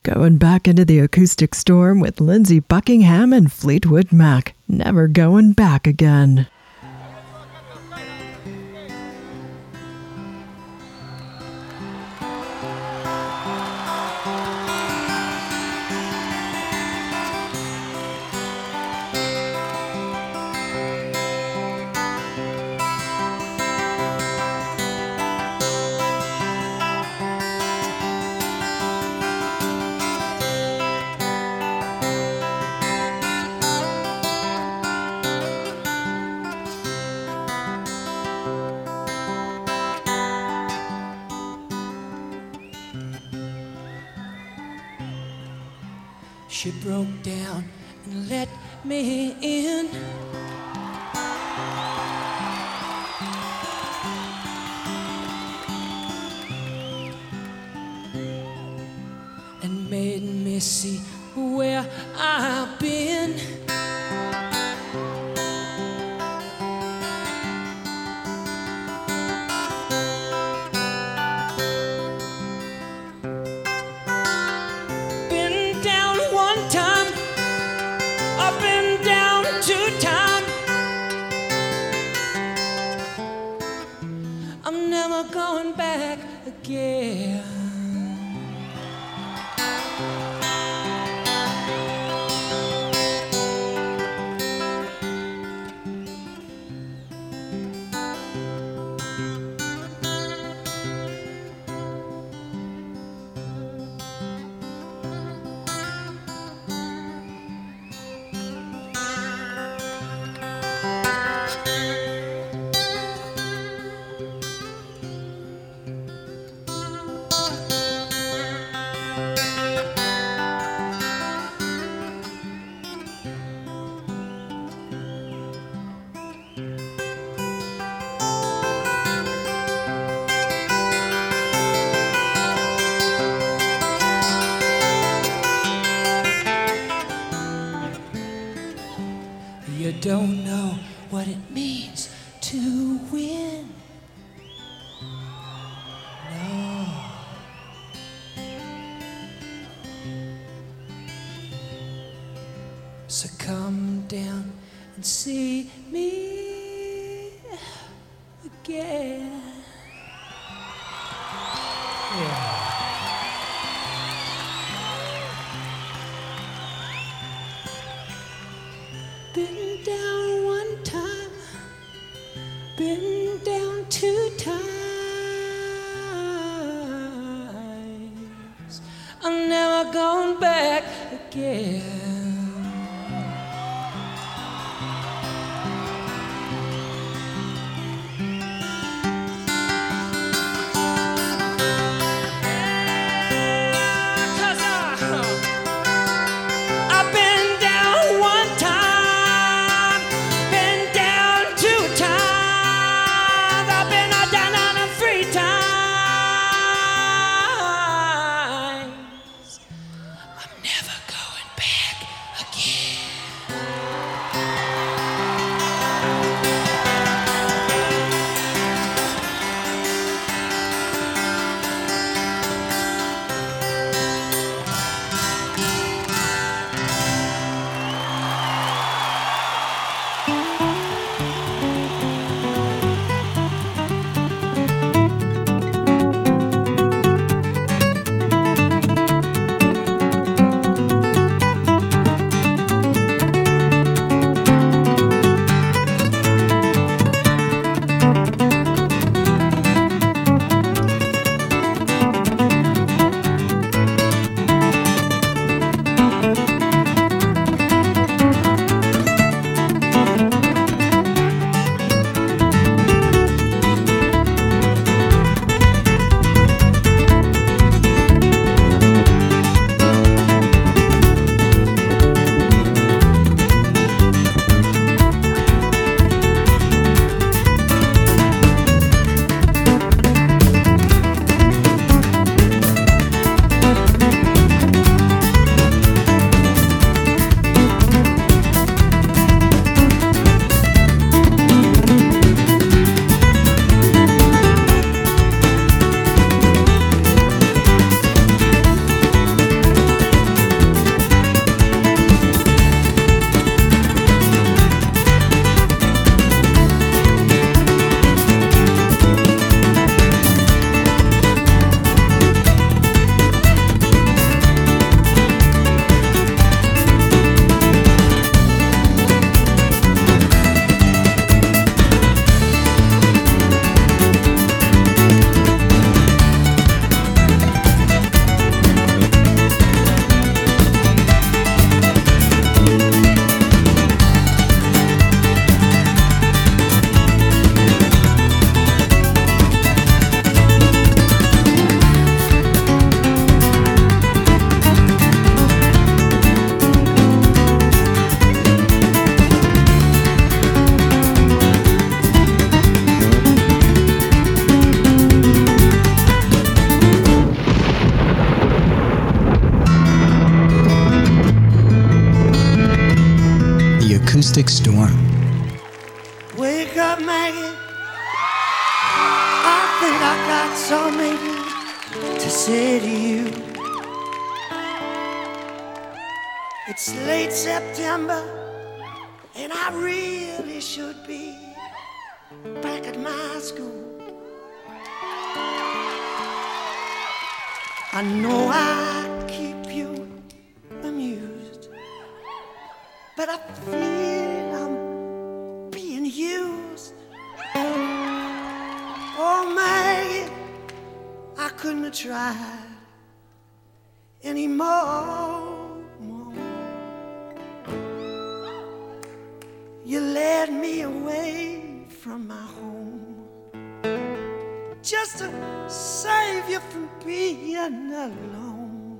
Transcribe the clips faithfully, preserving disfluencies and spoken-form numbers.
Going back into the acoustic storm with Lindsey Buckingham and Fleetwood Mac. Never going back again. She broke down and let me in. And made me see where I've been. Going back again. You don't know what it means to win. No. So come down and see me again. Yeah. Been down one time, been down two times. I'm never going back again. Never going back Acoustic Storm. Wake up, Maggie. I think I got something to say to you. It's late September, and I really should be back at my school. I know I keep you amused, but I feel I'm being used. Oh, Maggie, I couldn't have tried anymore. You led me away from my home just to save you from being alone.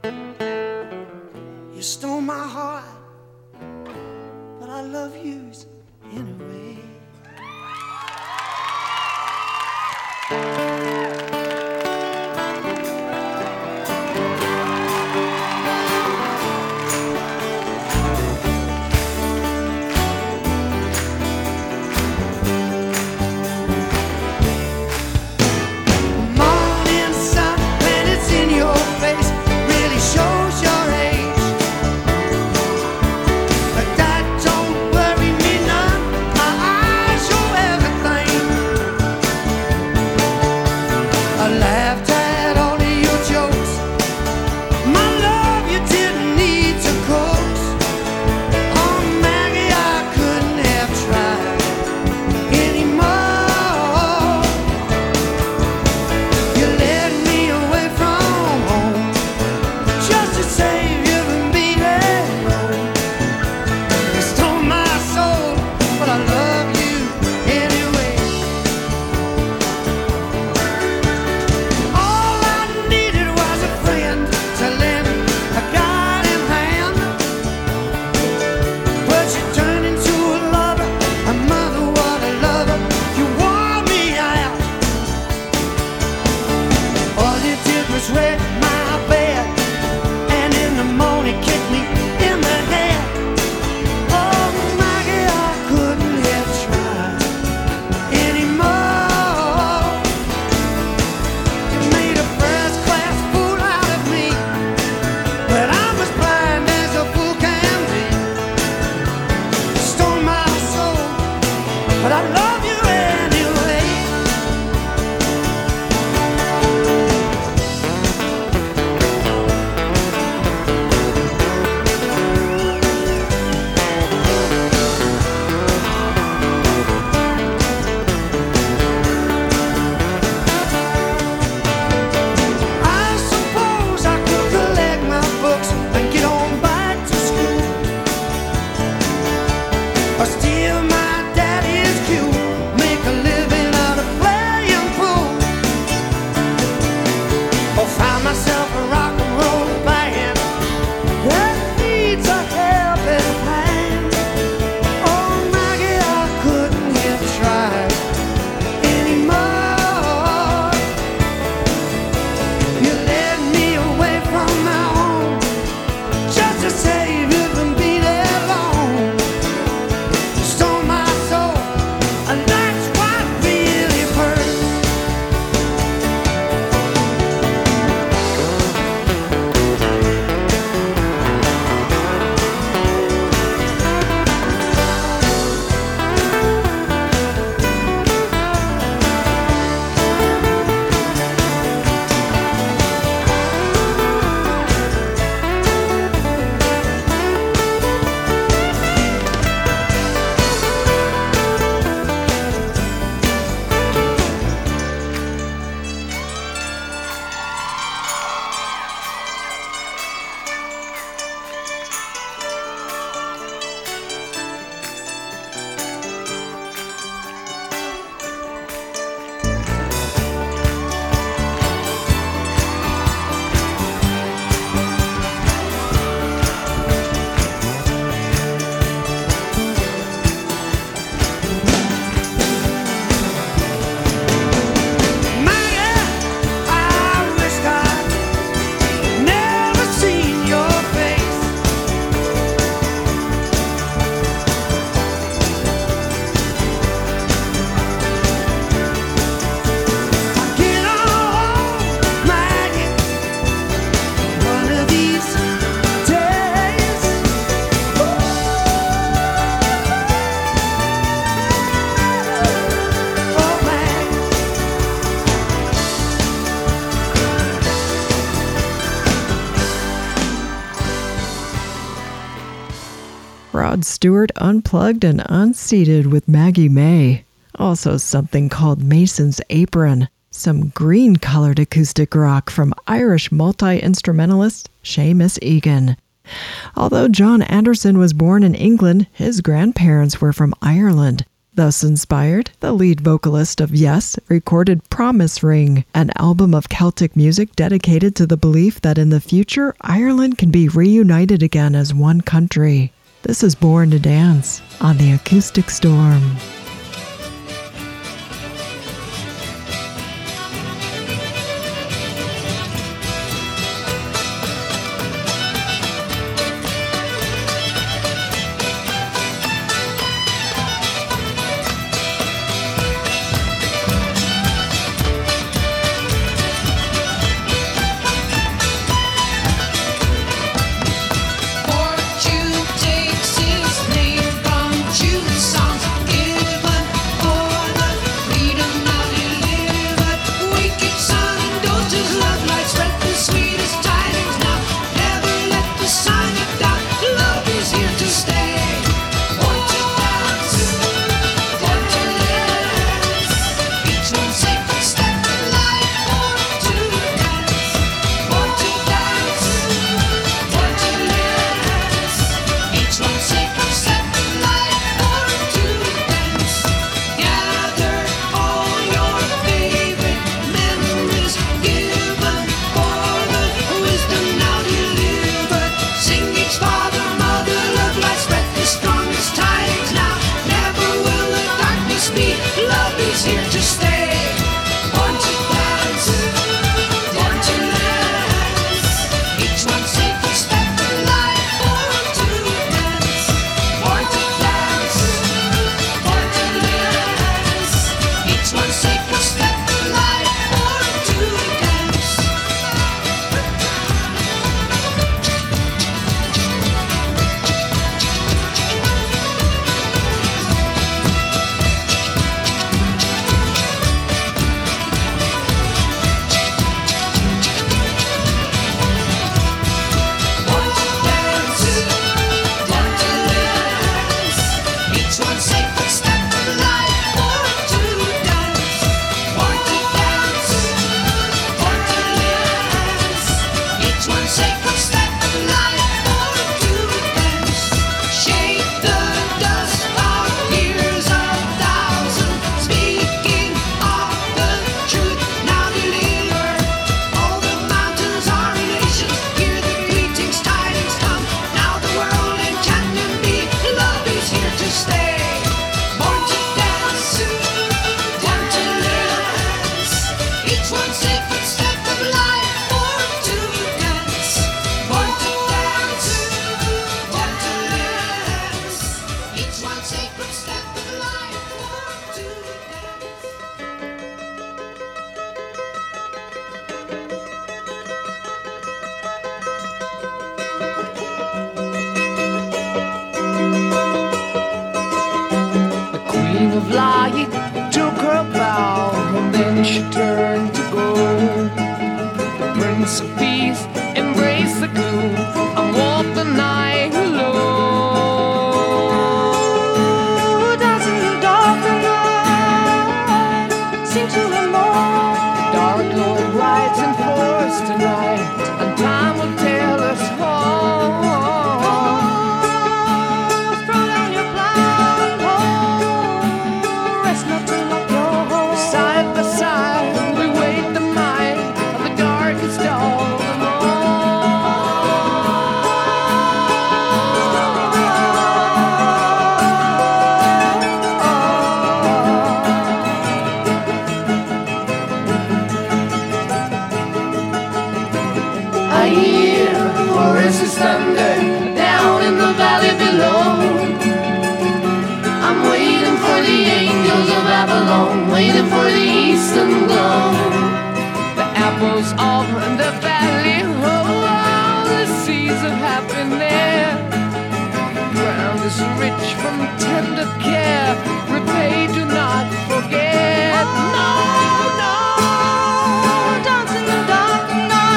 You stole my heart, but I love you anyway. I Rod Stewart unplugged and unseated with Maggie May. Also something called Mason's Apron, some green-colored acoustic rock from Irish multi-instrumentalist Seamus Egan. Although John Anderson was born in England, his grandparents were from Ireland. Thus inspired, the lead vocalist of Yes recorded Promise Ring, an album of Celtic music dedicated to the belief that in the future, Ireland can be reunited again as one country. This is Born to Dance on the Acoustic Storm.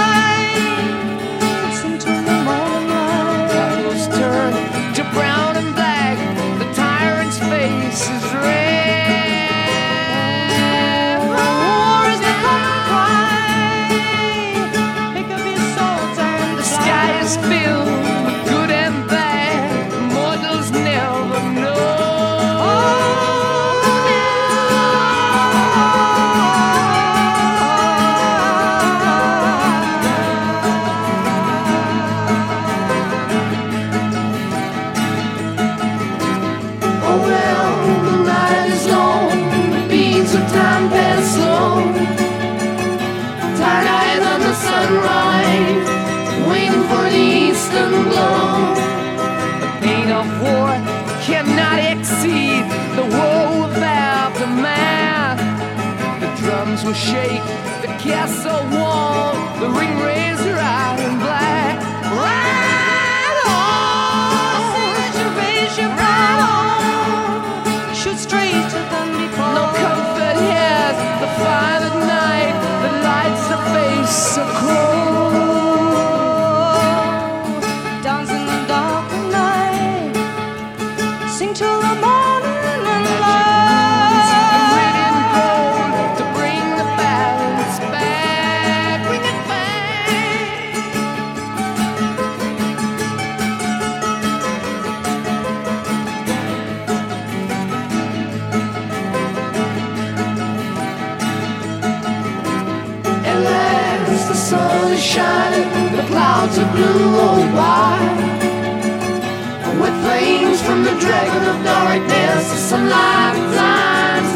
Brown and is filled with good and bad. Mortals never know. Time pass slow, tired eyes on the sunrise, waiting for the eastern glow. The pain of war cannot exceed the woe of aftermath. The drums will shake, the castle wall, the ring razor iron black. Ride on, reservation, ride on, shoot straight to them before. No comfort has the fire at night that lights the face so cold. Dance in the dark of night, sing till the morning and light. And red and gold to bring the balance back, bring it back. At last the sun is shining, the clouds are blue roll by. With flames from the dragon of darkness, some lifetimes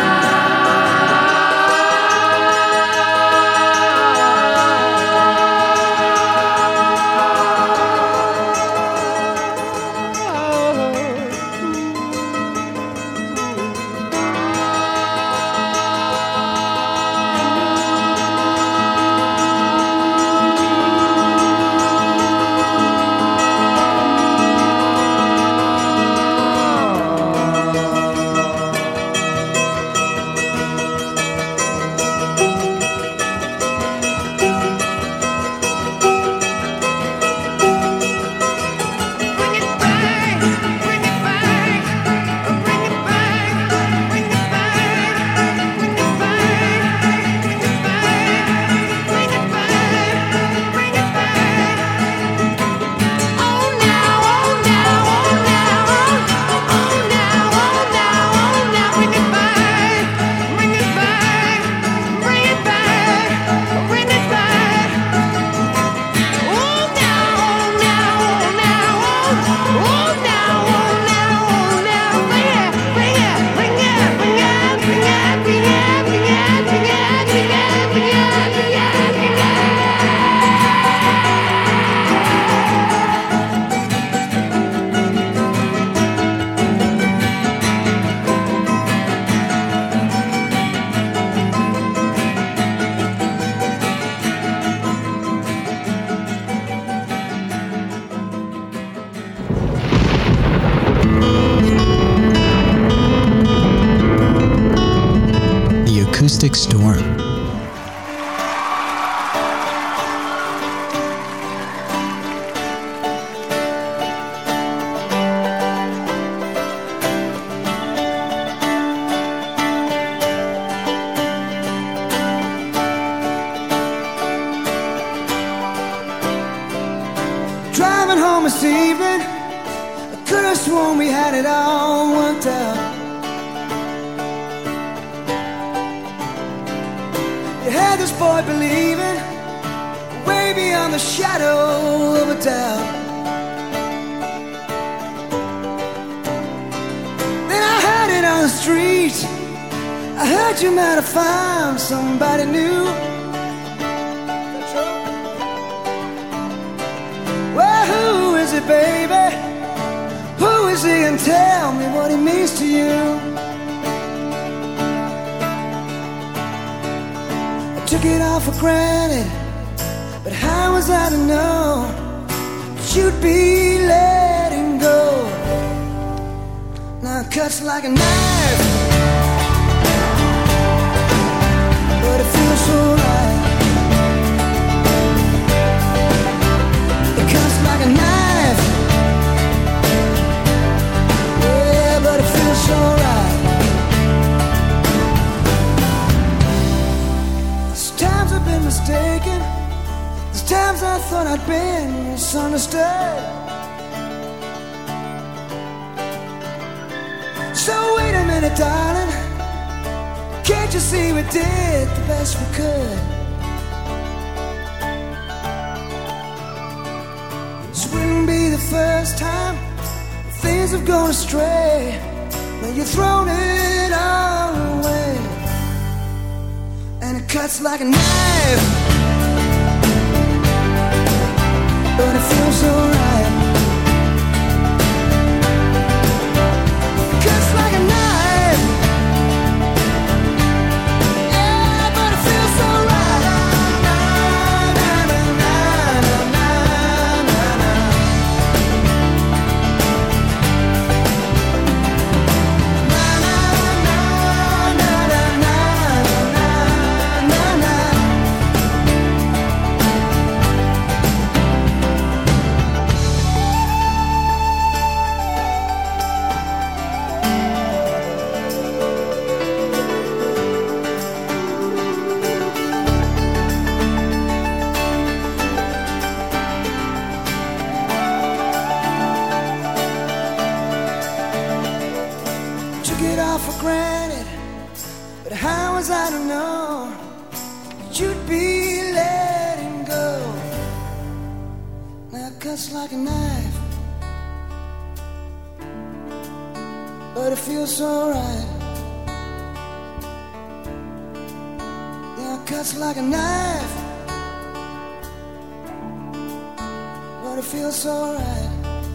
Acoustic Storm. Driving home this evening, I could have sworn we had it all worked out. You had this boy believing, way beyond the shadow of a doubt. Then I heard it on the street, I heard you might have found somebody new. Well, who is it, baby? Who is he, and tell me what he means to you? Took it all for granted, but how was I to know that you'd be letting go? Now it cuts like a knife, but it feels so right. It cuts like a knife, yeah, but it feels so right. Times I've been mistaken, there's times I thought I'd been been misunderstood. So wait a minute, darling, can't you see we did the best we could? This wouldn't be the first time things have gone astray, when you've thrown it all away, and it cuts like a knife, but it feels so right. It cuts like a knife, yeah, but it feels so right. Na, na, na, na, na, na, na, na. Took it all for granted, but how was I to know that you'd be letting go? Now it cuts like a knife, but it feels so right. Yeah, it cuts like a knife, but it feels so right.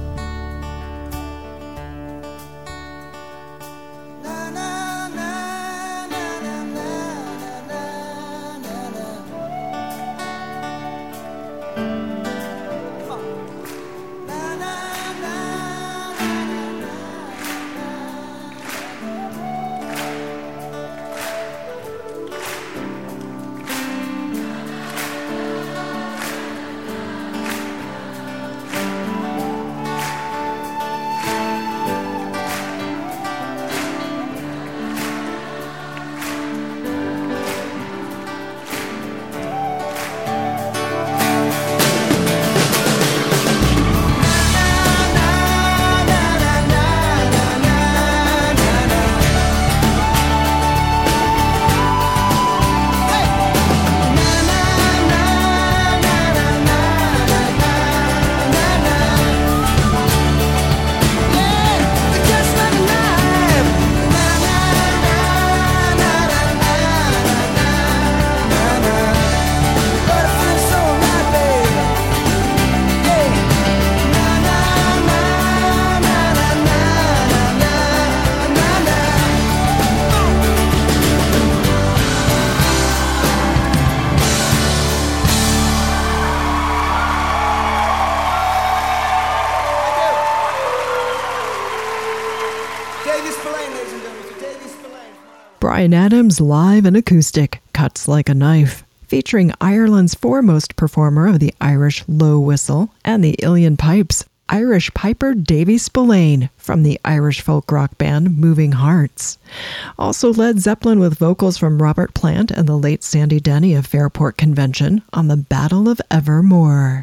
Bryan Adams live and acoustic, Cuts Like a Knife, featuring Ireland's foremost performer of the Irish low whistle and the Uilleann pipes, Irish piper Davy Spillane from the Irish folk rock band Moving Hearts. Also Led Zeppelin with vocals from Robert Plant and the late Sandy Denny of Fairport Convention on the Battle of Evermore.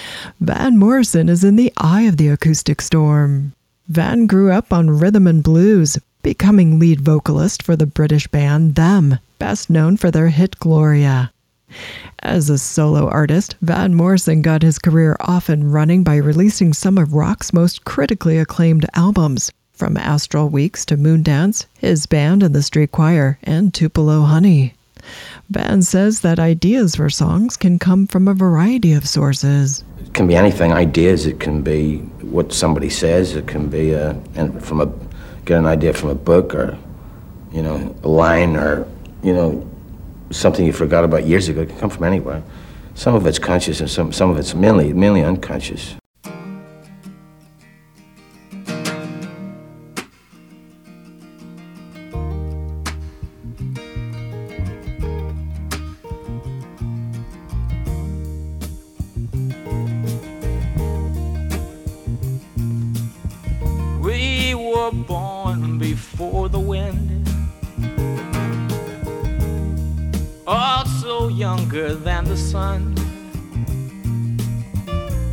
Van Morrison is in the eye of the acoustic storm. Van grew up on rhythm and blues, becoming lead vocalist for the British band Them, best known for their hit Gloria. As a solo artist, Van Morrison got his career off and running by releasing some of rock's most critically acclaimed albums, from Astral Weeks to Moondance, His Band and the Street Choir, and Tupelo Honey. Van says that ideas for songs can come from a variety of sources. It can be anything, ideas, it can be what somebody says, it can be a, and from a, get an idea from a book or, you know, a line or, you know, something you forgot about years ago. It can come from anywhere. Some of it's conscious and some, some of it's mainly, mainly unconscious. We were born before the wind, also younger than the sun.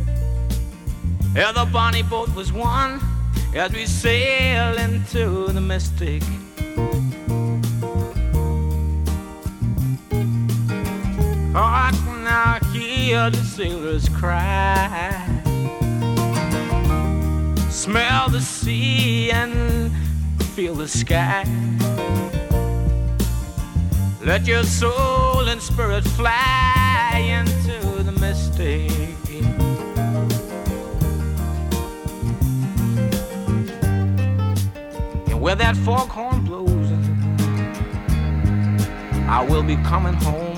Yeah, the bonnie boat was one as we sail into the mystic. Oh, I can now hear the sailors cry, smell the sea and feel the sky. Let your soul and spirit fly into the mystic. And where that foghorn blows, I will be coming home.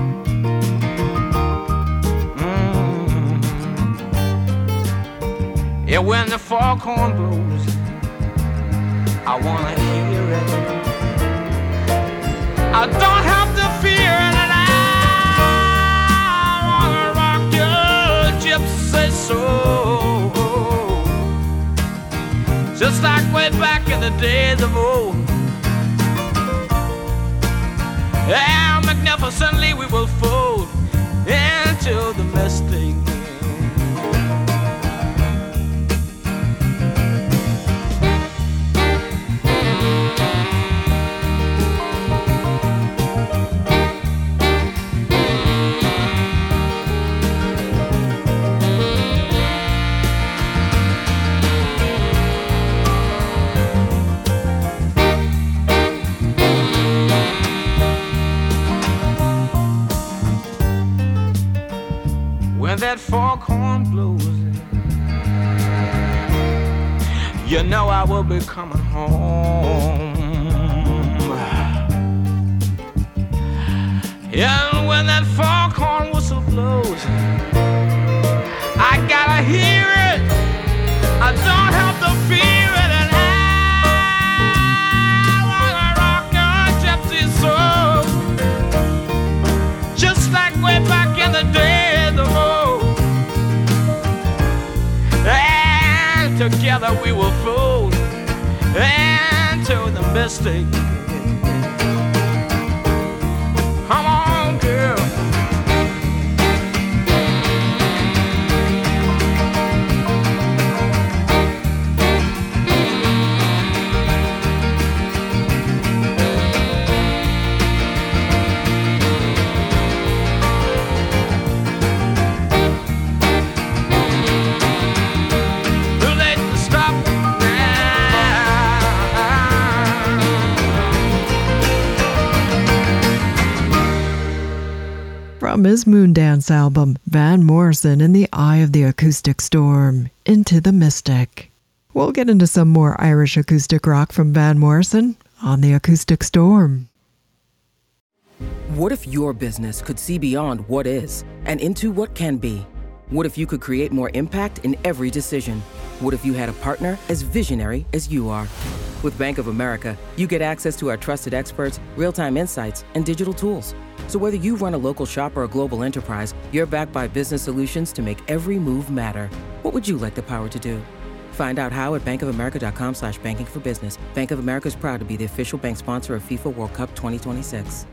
Mm-hmm. Yeah, when the foghorn blows, I wanna hear it. I don't have to fear it, and I wanna rock your gypsy soul, just like way back in the days of old. Yeah, magnificently we will fold into the mystic. When that foghorn blows, you know I will be coming home. And when that foghorn whistle blows, I gotta hear it, I don't have to fear it, and I wanna rock your gypsy soul, just like way back in the days of old. And together we will fold into the mystic. Come on, girl. From his Moondance album, Van Morrison in the Eye of the Acoustic Storm, Into the Mystic. We'll get into some more Irish acoustic rock from Van Morrison on the Acoustic Storm. What if your business could see beyond what is and into what can be? What if you could create more impact in every decision? What if you had a partner as visionary as you are? With Bank of America, you get access to our trusted experts, real-time insights, and digital tools. So whether you run a local shop or a global enterprise, you're backed by business solutions to make every move matter. What would you like the power to do? Find out how at bankofamerica.com slash banking for business. Bank of America is proud to be the official bank sponsor of FIFA World Cup twenty twenty-six.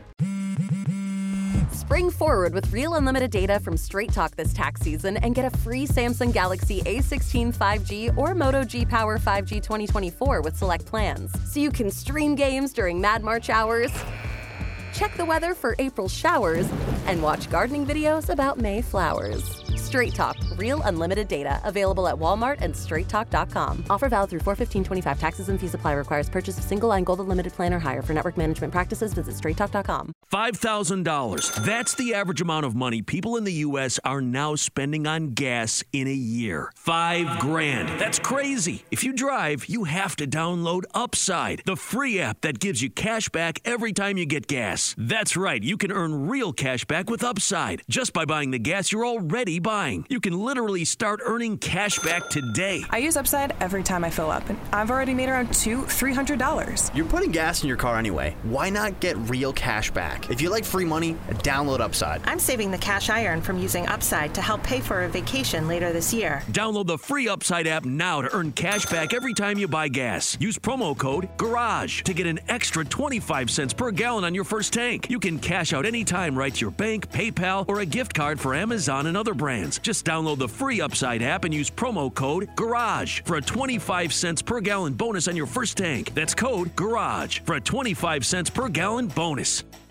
Spring forward with real unlimited data from Straight Talk this tax season and get a free Samsung Galaxy A sixteen five G or Moto G Power five G twenty twenty-four with select plans. So you can stream games during Mad March hours, check the weather for April showers, and watch gardening videos about May flowers. Straight Talk, real unlimited data. Available at Walmart and straight talk dot com. Offer valid through four fifteen twenty-five. Taxes and fees apply. Requires purchase of single line gold unlimited plan or higher. For network management practices, visit straight talk dot com. five thousand dollars. That's the average amount of money people in the U S are now spending on gas in a year. Five grand. That's crazy. If you drive, you have to download Upside, the free app that gives you cash back every time you get gas. That's right. You can earn real cash back with Upside just by buying the gas you're already buying. You can literally start earning cash back today. I use Upside every time I fill up, and I've already made around two, three hundred dollars. You're putting gas in your car anyway. Why not get real cash back? If you like free money, download Upside. I'm saving the cash I earn from using Upside to help pay for a vacation later this year. Download the free Upside app now to earn cash back every time you buy gas. Use promo code GARAGE to get an extra twenty-five cents per gallon on your first tank. You can cash out anytime right to your bank, PayPal, or a gift card for Amazon and other brands. gallons. Just download the free Upside app and use promo code GARAGE for a twenty-five cents per gallon bonus on your first tank. That's code GARAGE for a twenty-five cents per gallon bonus.